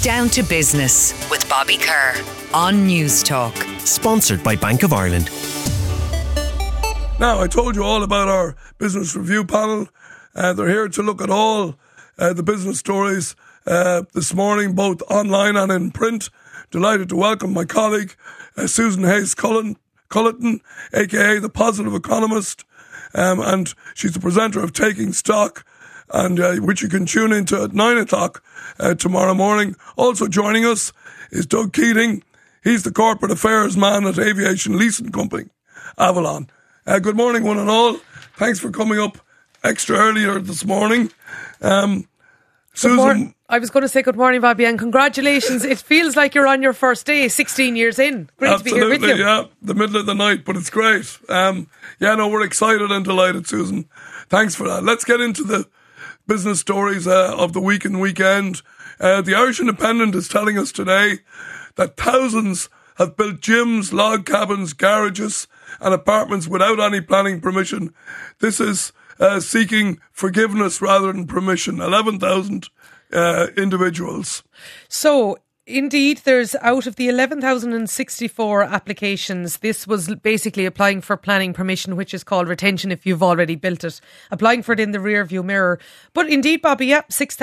Down to Business with Bobby Kerr on News Talk. Sponsored by Bank of Ireland. Now, I told you all about our business review panel. They're here to look at all the business stories this morning, both online and in print. Delighted to welcome my colleague, Susan Hayes-Culleton, a.k.a. the Positive Economist. And she's the presenter of Taking Stock, and which you can tune into at 9 o'clock tomorrow morning. Also joining us is Doug Keating. He's the corporate affairs man at aviation leasing company Avalon. Good morning, one and all. Thanks for coming up extra earlier this morning. Susan. I was going to say good morning, Bobby, and congratulations. It feels like you're on your first day, 16 years in. Great to be here with you. Yeah, the middle of the night, but it's great. We're excited and delighted, Susan. Thanks for that. Let's get into the business stories of the week and weekend. The Irish Independent is telling us today that thousands have built gyms, log cabins, garages and apartments without any planning permission. This is seeking forgiveness rather than permission. 11,000 individuals. So, indeed, there's out of the 11,064 applications, this was basically applying for planning permission, which is called retention if you've already built it, applying for it in the rear view mirror. But indeed, Bobby,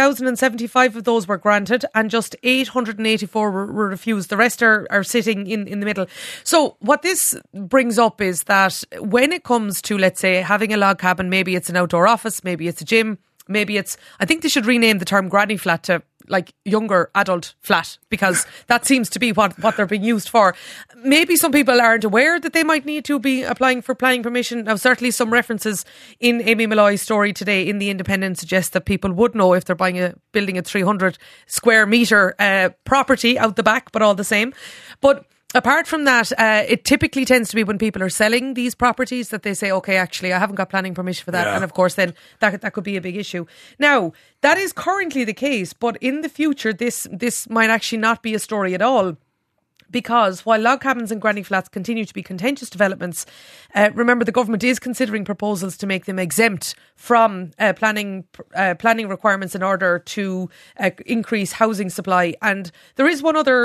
6,075 of those were granted and just 884 were refused. The rest are sitting in the middle. So what this brings up is that when it comes to, let's say, having a log cabin, maybe it's an outdoor office, maybe it's a gym, maybe it's, I think they should rename the term granny flat to like younger adult flat, because that seems to be what they're being used for. Maybe some people aren't aware that they might need to be applying for planning permission. Now, certainly some references in Amy Malloy's story today in The Independent suggest that people would know if they're building a 300 square metre property out the back, but all the same. But apart from that, it typically tends to be when people are selling these properties that they say, okay, actually, I haven't got planning permission for that. Yeah. And of course, then that could be a big issue. Now, that is currently the case, but in the future, this might actually not be a story at all. Because while log cabins and granny flats continue to be contentious developments, remember the government is considering proposals to make them exempt from planning requirements in order to increase housing supply. And there is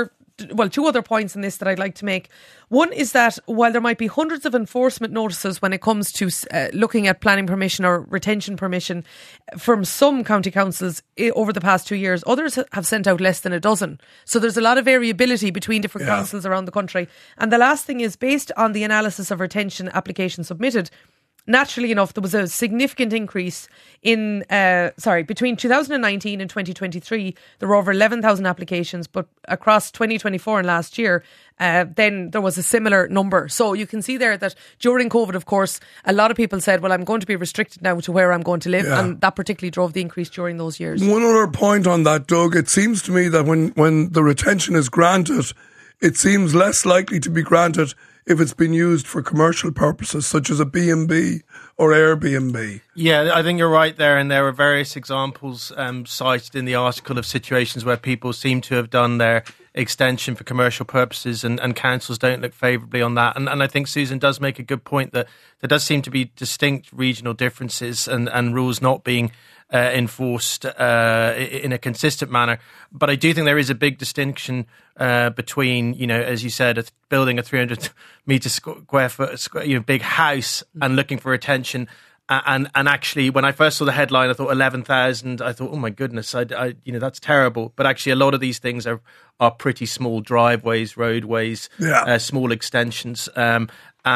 two other points in this that I'd like to make. One is that while there might be hundreds of enforcement notices when it comes to looking at planning permission or retention permission from some county councils over the past 2 years, others have sent out less than a dozen. So there's a lot of variability between different councils around the country. And the last thing is, based on the analysis of retention applications submitted, naturally enough, there was a significant increase in, between 2019 and 2023, there were over 11,000 applications, but across 2024 and last year, then there was a similar number. So you can see there that during COVID, of course, a lot of people said, well, I'm going to be restricted now to where I'm going to live. Yeah. And that particularly drove the increase during those years. One other point on that, Doug, it seems to me that when the retention is granted, it seems less likely to be granted if it's been used for commercial purposes, such as a B&B or Airbnb. Yeah, I think you're right there. And there were various examples cited in the article of situations where people seem to have done their extension for commercial purposes and councils don't look favourably on that. And I think Susan does make a good point that there does seem to be distinct regional differences and rules not being enforced in a consistent manner. But I do think there is a big distinction between, as you said, building a 300 metre square foot big house and looking for retention. And actually, when I first saw the headline, I thought 11,000. I thought, oh my goodness, that's terrible. But actually, a lot of these things are pretty small driveways, roadways, small extensions. And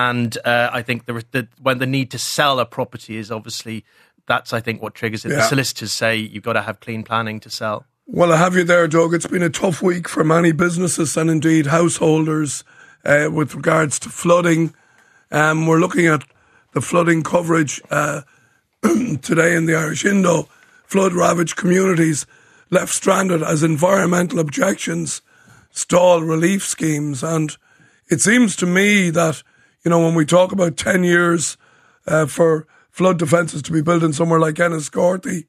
I think when the need to sell a property is obviously, that's, I think, what triggers it. Yeah. The solicitors say you've got to have clean planning to sell. Well, I have you there, Doug. It's been a tough week for many businesses and indeed householders with regards to flooding. We're looking at the flooding coverage today in the Irish Indo. Flood-ravaged communities left stranded as environmental objections stall relief schemes. And it seems to me that, when we talk about 10 years for flood defences to be built in somewhere like Enniscorthy,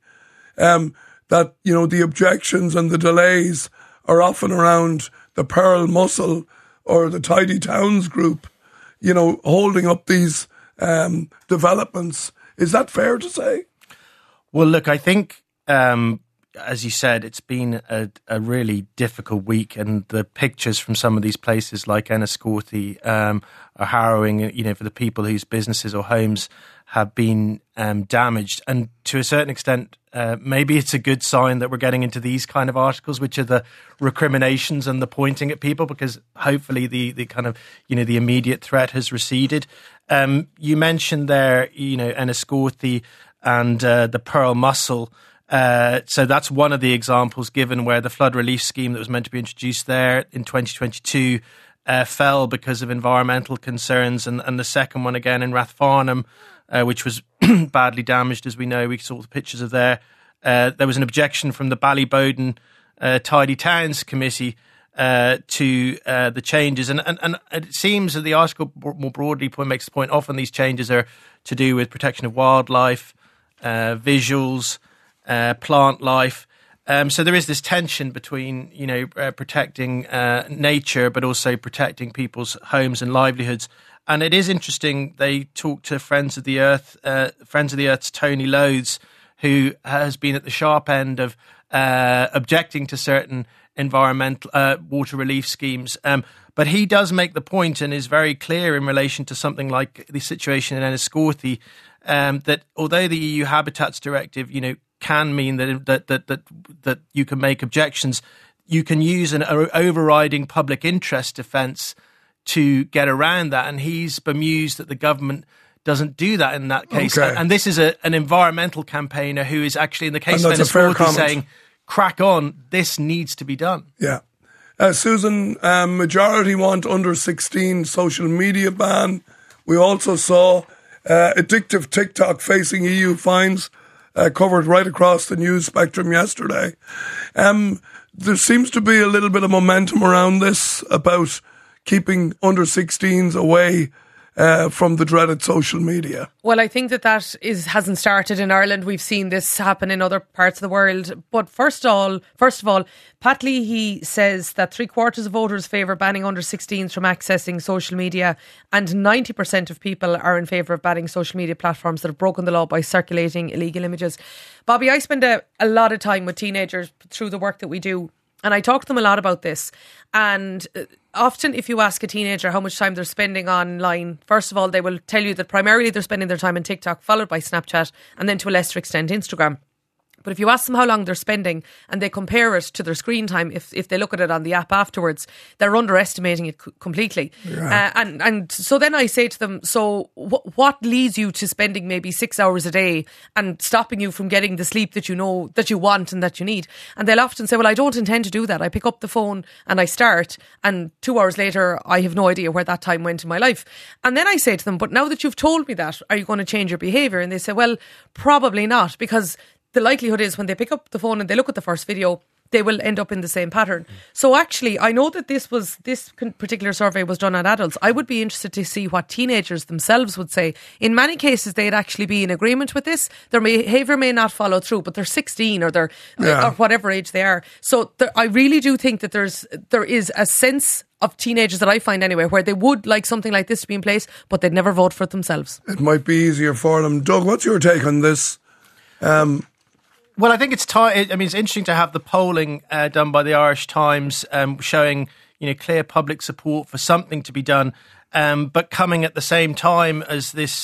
that, the objections and the delays are often around the Pearl Muscle or the Tidy Towns group, holding up these developments. Is that fair to say? Well, look, I think as you said, it's been a really difficult week, and the pictures from some of these places like Enniscorthy are harrowing, for the people whose businesses or homes have been damaged. And to a certain extent, maybe it's a good sign that we're getting into these kind of articles, which are the recriminations and the pointing at people, because hopefully the kind of, the immediate threat has receded. You mentioned there, Enniscorthy and the Pearl Mussel. So that's one of the examples given where the flood relief scheme that was meant to be introduced there in 2022 fell because of environmental concerns. And the second one again in Rathfarnham, which was badly damaged, as we know. We saw the pictures of there. There was an objection from the Ballyboden Tidy Towns Committee to the changes. And it seems that the article more broadly makes the point often these changes are to do with protection of wildlife, visuals, plant life. So there is this tension between, protecting nature, but also protecting people's homes and livelihoods. And it is interesting, they talked to Friends of the Earth's Tony Loads, who has been at the sharp end of objecting to certain environmental water relief schemes. But he does make the point and is very clear in relation to something like the situation in Enniscorthy, that although the EU Habitats Directive, can mean that you can make objections, you can use an overriding public interest defence to get around that. And he's bemused that the government doesn't do that in that case. Okay. And this is an environmental campaigner who is actually, in the case of Enniscorthy, saying, crack on, this needs to be done. Yeah. Susan, majority want under 16 social media ban. We also saw addictive TikTok facing EU fines covered right across the news spectrum yesterday. There seems to be a little bit of momentum around this about keeping under 16s away from the dreaded social media. Well, I think that hasn't started in Ireland. We've seen this happen in other parts of the world. But first of all, Pat Leahy says that 3/4 of voters favour banning under 16s from accessing social media, and 90% of people are in favour of banning social media platforms that have broken the law by circulating illegal images. Bobby, I spend a lot of time with teenagers through the work that we do, and I talk to them a lot about this. And often if you ask a teenager how much time they're spending online, first of all, they will tell you that primarily they're spending their time on TikTok, followed by Snapchat, and then to a lesser extent Instagram. But if you ask them how long they're spending and they compare it to their screen time, if they look at it on the app afterwards, they're underestimating it completely. Yeah. And so then I say to them, so what leads you to spending maybe 6 hours a day and stopping you from getting the sleep that you know that you want and that you need? And they'll often say, well, I don't intend to do that. I pick up the phone and I start, and 2 hours later I have no idea where that time went in my life. And then I say to them, but now that you've told me that, are you going to change your behaviour? And they say, well, probably not, because the likelihood is when they pick up the phone and they look at the first video, they will end up in the same pattern. So actually, I know that this particular survey was done on adults. I would be interested to see what teenagers themselves would say. In many cases, they'd actually be in agreement with this. Their behaviour may not follow through, but they're 16 or or whatever age they are. So I really do think that there is a sense of teenagers, that I find anyway, where they would like something like this to be in place, but they'd never vote for it themselves. It might be easier for them. Doug, what's your take on this? Well, I think it's it's interesting to have the polling done by the Irish Times showing, clear public support for something to be done, but coming at the same time as this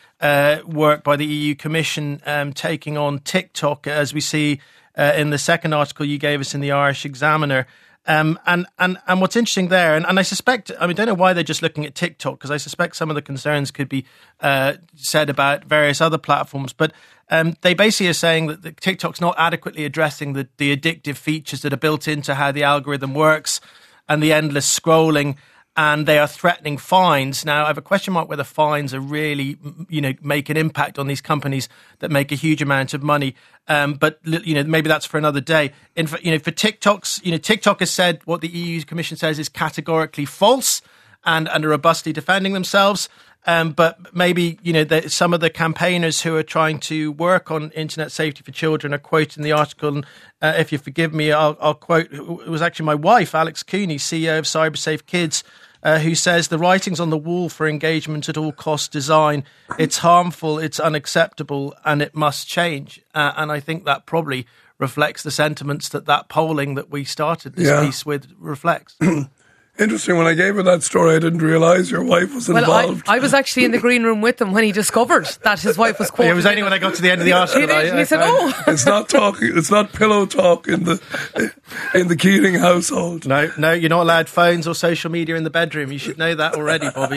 work by the EU Commission taking on TikTok, as we see in the second article you gave us in the Irish Examiner. And what's interesting there, and I suspect, I don't know why they're just looking at TikTok, because I suspect some of the concerns could be said about various other platforms, but they basically are saying that the TikTok's not adequately addressing the addictive features that are built into how the algorithm works and the endless scrolling, and they are threatening fines. Now, I have a question mark whether fines are really, make an impact on these companies that make a huge amount of money. But maybe that's for another day. For TikToks, TikTok has said what the EU Commission says is categorically false, and are robustly defending themselves. But maybe, some of the campaigners who are trying to work on internet safety for children are quoted in the article. And if you forgive me, I'll quote, it was actually my wife, Alex Cooney, CEO of CyberSafe Kids, who says the writing's on the wall for engagement at all cost design. It's harmful, it's unacceptable, and it must change. And I think that probably reflects the sentiments that polling that we started this piece with reflects. Interesting. When I gave her that story, I didn't realise your wife was involved. I was actually in the green room with him when he discovered that his wife was quoted. It was only when I got to the end of the article. He said, "Oh, it's not talking. It's not pillow talk in the Keating household." No, you're not allowed phones or social media in the bedroom. You should know that already, Bobby.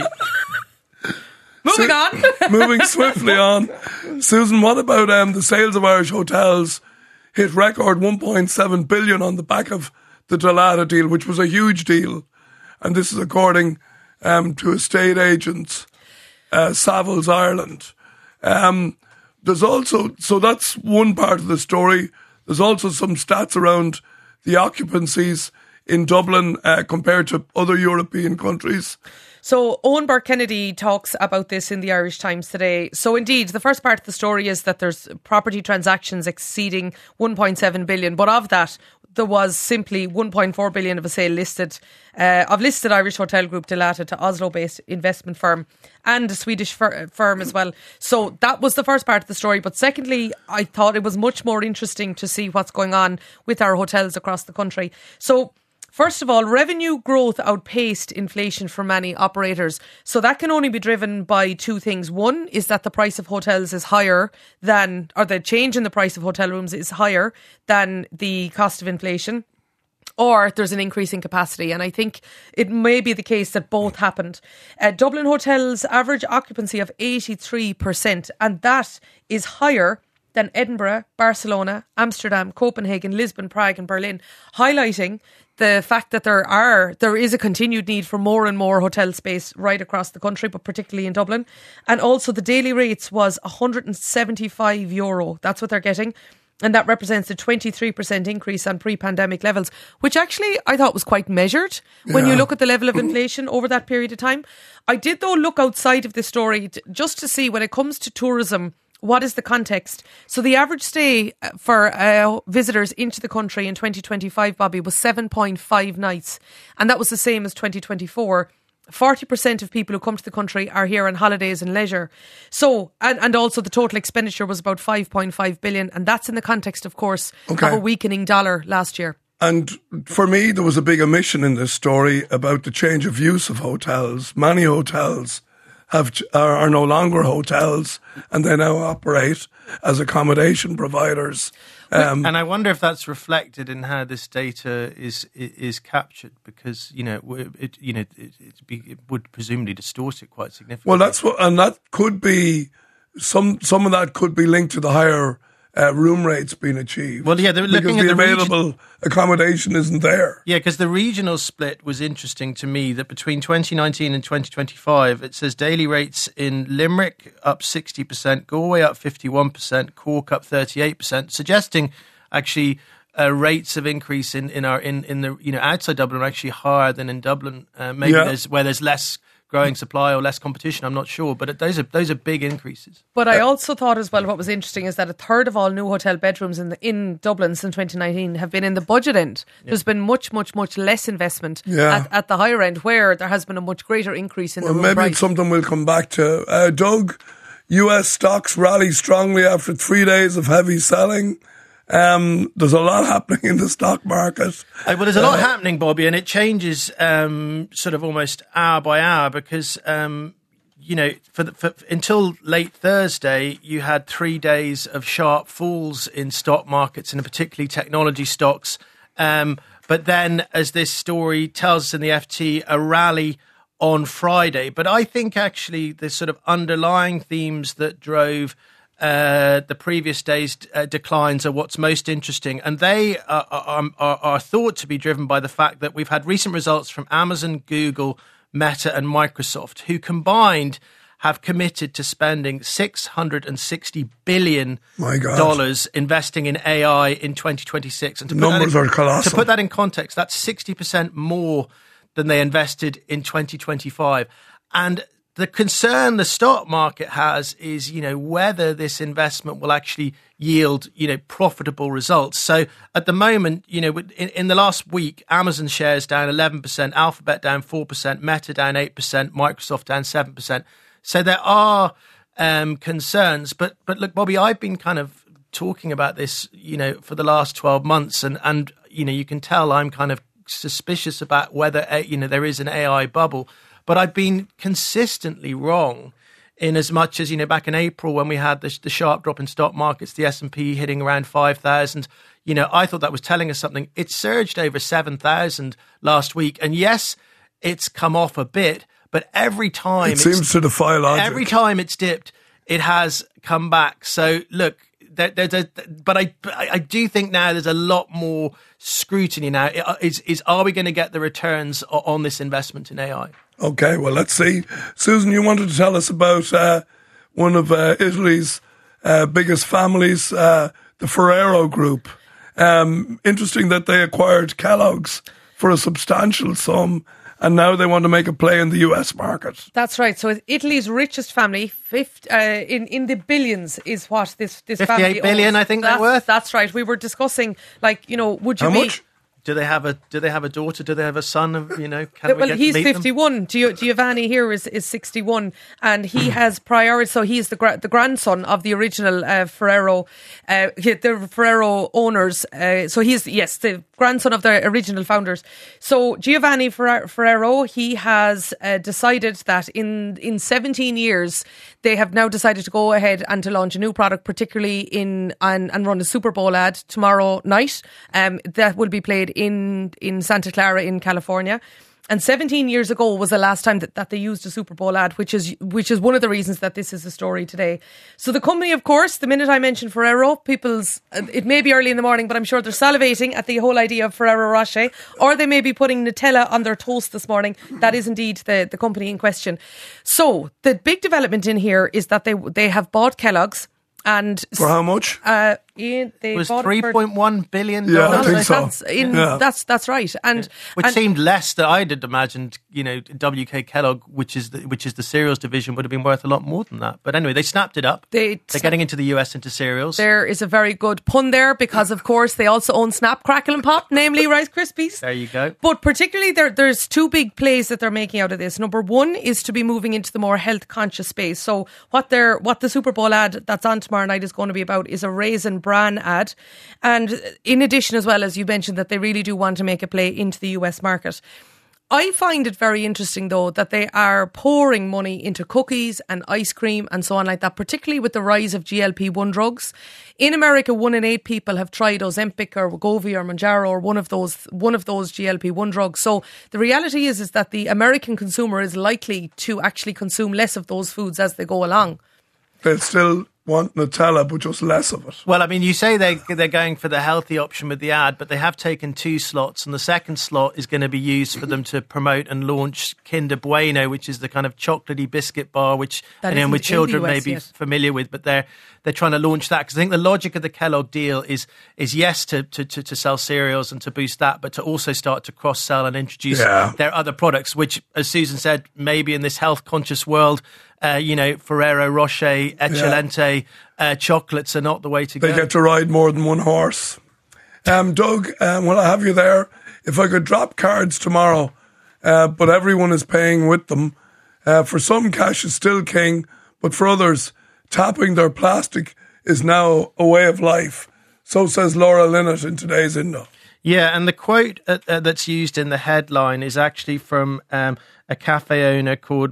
Moving on. Moving swiftly on. Susan, what about the sales of Irish hotels hit record 1.7 billion on the back of the Dalata deal, which was a huge deal. And this is according to estate agents, Savills Ireland. There's also, so that's one part of the story. There's also some stats around the occupancies in Dublin compared to other European countries. So Owen Burke-Kennedy talks about this in the Irish Times today. So indeed, the first part of the story is that there's property transactions exceeding 1.7 billion, but of that, there was simply 1.4 billion of a sale listed of listed Irish hotel group Dalata to Oslo-based investment firm and a Swedish firm as well. So that was the first part of the story. But secondly, I thought it was much more interesting to see what's going on with our hotels across the country. So first of all, revenue growth outpaced inflation for many operators. So that can only be driven by two things. One is that the price of hotels is higher than, or the change in the price of hotel rooms is higher than the cost of inflation, or there's an increase in capacity. And I think it may be the case that both happened. Dublin hotels average occupancy of 83%, and that is higher than Edinburgh, Barcelona, Amsterdam, Copenhagen, Lisbon, Prague and Berlin, highlighting the fact that there is a continued need for more and more hotel space right across the country, but particularly in Dublin. And also the daily rates was €175. That's what they're getting. And that represents a 23% increase on pre-pandemic levels, which actually I thought was quite measured when you look at the level of inflation over that period of time. I did, though, look outside of this story just to see when it comes to tourism, what is the context? So the average stay for visitors into the country in 2025, Bobby, was 7.5 nights. And that was the same as 2024. 40% of people who come to the country are here on holidays and leisure. So, and also the total expenditure was about 5.5 billion. And that's in the context, of course, of a weakening dollar last year. And for me, there was a big omission in this story about the change of use of hotels. Many hotels are no longer hotels, and they now operate as accommodation providers. And I wonder if that's reflected in how this data is captured, because it would presumably distort it quite significantly. Well, that's what, and that could be some of that could be linked to the higher room rates being achieved. Well, yeah, they're looking because at the available accommodation isn't there. Yeah, because the regional split was interesting to me, that between 2019 and 2025, it says daily rates in Limerick up 60%, Galway up 51%, Cork up 38%, suggesting actually rates of increase in the outside Dublin are actually higher than in Dublin. Maybe there's less growing supply or less competition, I'm not sure, but those are big increases. But I also thought as well, what was interesting is that a third of all new hotel bedrooms in Dublin since 2019 have been in the budget end. Yeah. There's been much less investment at the higher end, where there has been a much greater increase in the room maybe price. It's something we'll come back to. Doug, US stocks rally strongly after 3 days of heavy selling. There's a lot happening in the stock market. Well, there's a lot happening, Bobby, and it changes sort of almost hour by hour, because until late Thursday, you had 3 days of sharp falls in stock markets, and particularly technology stocks. But then, as this story tells us in the FT, a rally on Friday. But I think actually the sort of underlying themes that drove the previous day's declines are what's most interesting, and they are thought to be driven by the fact that we've had recent results from Amazon, Google, Meta and Microsoft, who combined have committed to spending $660 billion investing in AI in 2026. And numbers are colossal. To put that in context, that's 60% more than they invested in 2025. And the concern the stock market has is, whether this investment will actually yield, profitable results. So at the moment, in the last week, Amazon shares down 11%, Alphabet down 4%, Meta down 8%, Microsoft down 7%. So there are concerns. But look, Bobby, I've been kind of talking about this, for the last 12 months, and you can tell I'm kind of suspicious about whether there is an AI bubble, but I've been consistently wrong. In as much as, back in April when we had the sharp drop in stock markets, the S&P hitting around 5,000, I thought that was telling us something. It surged over 7,000 last week. And yes, it's come off a bit, but every time it seems to defy logic. Every time it's dipped, it has come back. So look, but I do think now there's a lot more scrutiny now. Are we going to get the returns on this investment in AI? Okay, well, let's see. Susan, you wanted to tell us about one of Italy's biggest families, the Ferrero Group. Interesting that they acquired Kellogg's for a substantial sum, and now they want to make a play in the US market. That's right. So Italy's richest family, in the billions, is what this family 58 billion, owns. I think they're worth. That's right. We were discussing, would you How much? Do they have a daughter? Do they have a son? He's 51. Giovanni here is 61, and he has priority. So he's the grandson of the original Ferrero, the Ferrero owners. So he's the grandson of the original founders. So Giovanni Ferrero, he has decided that in 17 years they have now decided to go ahead and to launch a new product, particularly and run a Super Bowl ad tomorrow night. That will be played in Santa Clara in California. And 17 years ago was the last time that they used a Super Bowl ad, which is one of the reasons that this is a story today. So the company, of course, the minute I mention Ferrero, it may be early in the morning, but I'm sure they're salivating at the whole idea of Ferrero Rocher, or they may be putting Nutella on their toast this morning. That is indeed the company in question. So the big development in here is that they have bought Kellogg's. And for how much? It was $3.1 billion. Yeah, I think so. That's right. Which seemed less than I'd imagined. WK Kellogg, which is the cereals division, would have been worth a lot more than that. But anyway, they snapped it up. They're getting into the US into cereals. There is a very good pun there because, of course, they also own Snap, Crackle and Pop, namely Rice Krispies. There you go. But particularly, there's two big plays that they're making out of this. Number one is to be moving into the more health conscious space. So what the Super Bowl ad that's on tomorrow night is going to be about is a Raisin Bran ad. And in addition, as well, as you mentioned, that they really do want to make a play into the US market. I find it very interesting, though, that they are pouring money into cookies and ice cream and so on like that, particularly with the rise of GLP-1 drugs. In America, 1 in 8 people have tried Ozempic or Wegovy or Mounjaro or one of those GLP-1 drugs. So the reality is that the American consumer is likely to actually consume less of those foods as they go along. They'll still want Nutella, but just less of it. Well, I mean, you say they're going for the healthy option with the ad, but they have taken 2 slots, and the second slot is going to be used for them to promote and launch Kinder Bueno, which is the kind of chocolatey biscuit bar, which with children may be familiar with, but they're trying to launch that because I think the logic of the Kellogg deal is yes to sell cereals and to boost that, but to also start to cross sell and introduce their other products, which, as Susan said, maybe in this health conscious world, Ferrero Rocher, Eccelente chocolates are not the way to go. They get to ride more than one horse. Doug, while I have you there, if I could drop cards tomorrow, but everyone is paying with them, for some cash is still king, but for others, tapping their plastic is now a way of life. So says Laura Linnett in today's Indo. Yeah, and the quote that's used in the headline is actually from a cafe owner called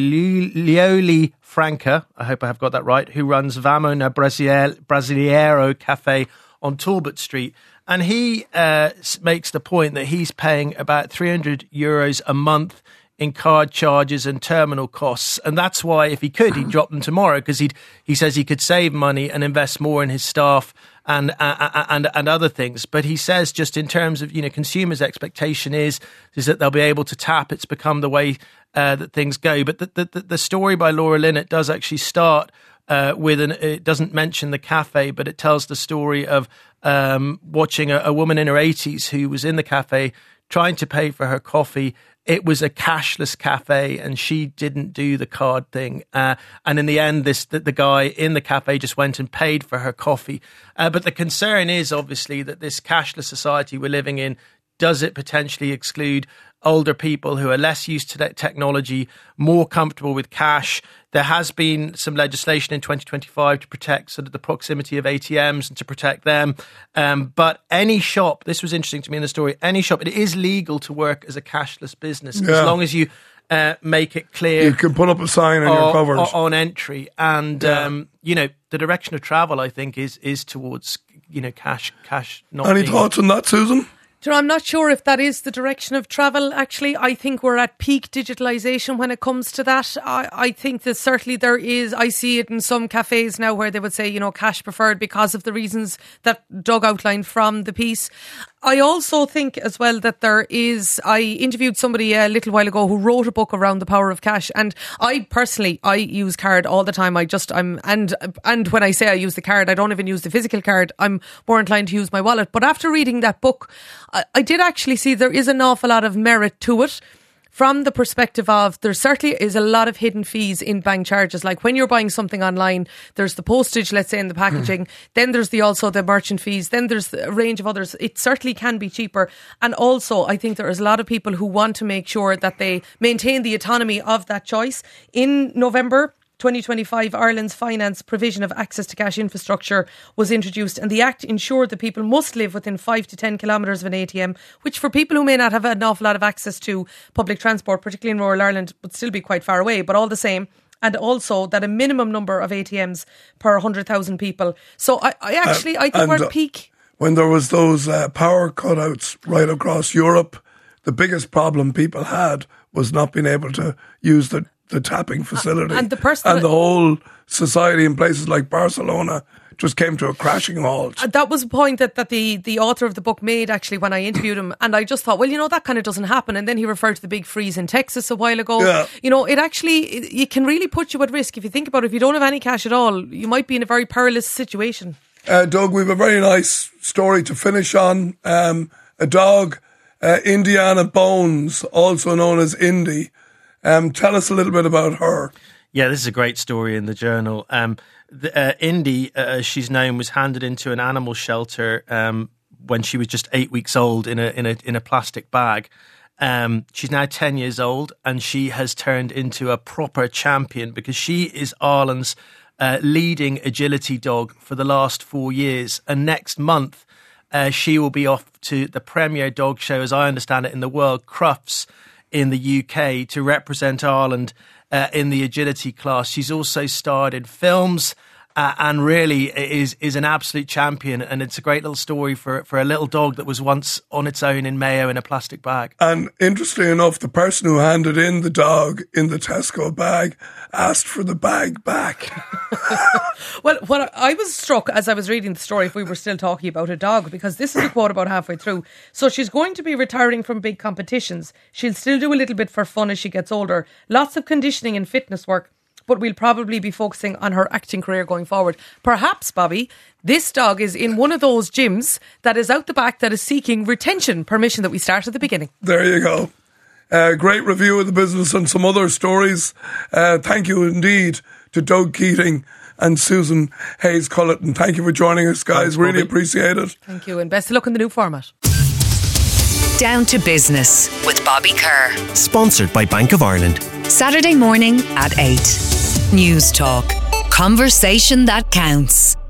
Miglioli Franca, I hope I have got that right, who runs Vamona Brasileiro Cafe on Talbot Street. And he makes the point that he's paying about €300 a month in card charges and terminal costs. And that's why, if he could, he'd drop them tomorrow, because he says he could save money and invest more in his staff and other things. But he says, just in terms of, consumers' expectation is that they'll be able to tap. It's become the way that things go. But the story by Laura Linnett does actually start it doesn't mention the cafe, but it tells the story of watching a woman in her 80s who was in the cafe trying to pay for her coffee. It was a cashless cafe and she didn't do the card thing. And in the end, the guy in the cafe just went and paid for her coffee. But the concern is obviously that this cashless society we're living in does it potentially exclude older people who are less used to that technology, more comfortable with cash? There has been some legislation in 2025 to protect sort of the proximity of ATMs and to protect them. But any shop, this was interesting to me in the story, any shop, it is legal to work as a cashless business as long as you make it clear. You can put up a sign and you're covered. On entry. And, the direction of travel, I think, is towards, cash not Any being... thoughts on that, Susan? I'm not sure if that is the direction of travel, actually. I think we're at peak digitalisation when it comes to that. I think that certainly there is, I see it in some cafes now where they would say, cash preferred because of the reasons that Doug outlined from the piece. I also think as well that I interviewed somebody a little while ago who wrote a book around the power of cash, and I use card all the time. And when I say I use the card, I don't even use the physical card. I'm more inclined to use my wallet. But after reading that book, I did actually see there is an awful lot of merit to it. From the perspective of, there certainly is a lot of hidden fees in bank charges. Like when you're buying something online, there's the postage, let's say, in the packaging. Then there's also the merchant fees. Then there's a range of others. It certainly can be cheaper. And also, I think there is a lot of people who want to make sure that they maintain the autonomy of that choice. In November 2025, Ireland's finance provision of access to cash infrastructure was introduced, and the Act ensured that people must live within 5 to 10 kilometres of an ATM, which for people who may not have an awful lot of access to public transport, particularly in rural Ireland, would still be quite far away, but all the same. And also that a minimum number of ATMs per 100,000 people. So I think we're at peak. When there was those power cutouts right across Europe, the biggest problem people had was not being able to use the tapping facility. And the whole society in places like Barcelona just came to a crashing halt. That was a point that the author of the book made, actually, when I interviewed him. And I just thought, well, that kind of doesn't happen. And then he referred to the big freeze in Texas a while ago. Yeah. It can really put you at risk. If you think about it, if you don't have any cash at all, you might be in a very perilous situation. Doug, we have a very nice story to finish on. A dog, Indiana Bones, also known as Indy. Tell us a little bit about her. Yeah, this is a great story in the Journal. Indy, as she's known, was handed into an animal shelter when she was just 8 weeks old in a plastic bag. She's now 10 years old, and she has turned into a proper champion because she is Ireland's leading agility dog for the last 4 years. And next month, she will be off to the premier dog show, as I understand it, in the world, Crufts, in the UK, to represent Ireland in the agility class. She's also starred in films and really is an absolute champion. And it's a great little story for a little dog that was once on its own in Mayo in a plastic bag. And interestingly enough, the person who handed in the dog in the Tesco bag asked for the bag back. Well, what I was struck as I was reading the story, if we were still talking about a dog, because this is a quote about halfway through. So she's going to be retiring from big competitions. She'll still do a little bit for fun as she gets older. Lots of conditioning and fitness work. But we'll probably be focusing on her acting career going forward. Perhaps, Bobby, this dog is in one of those gyms that is out the back that is seeking retention permission that we started at the beginning. There you go. Great review of the business and some other stories. Thank you indeed to Doug Keating and Susan Hayes-Culleton. Thank you for joining us, guys. Really appreciate it. Thank you, and best of luck in the new format. Down to Business with Bobby Kerr. Sponsored by Bank of Ireland. Saturday morning at 8. News Talk. Conversation that counts.